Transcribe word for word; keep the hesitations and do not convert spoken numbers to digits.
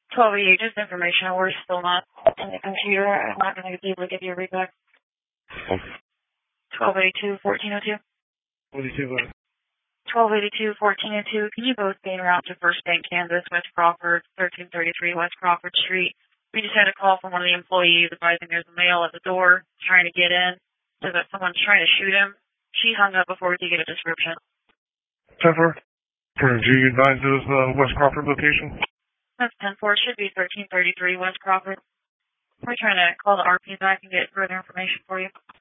twelve eighty-eight, just information. We're still not in the computer. I'm not going to be able to give you a readback. twelve eighty-two, fourteen oh two. twelve eighty-two, fourteen oh two. Can you both be en route to First Bank, Kansas, West Crawford, thirteen thirty-three West Crawford Street? We just had a call from one of the employees advising there's a male at the door trying to get in. Says that someone's trying to shoot him. She hung up before we could get a description. ten four. For G nine to the West Crawford location? That's ten four. It should be thirteen thirty-three West Crawford. We're trying to call the R P back and get further information for you.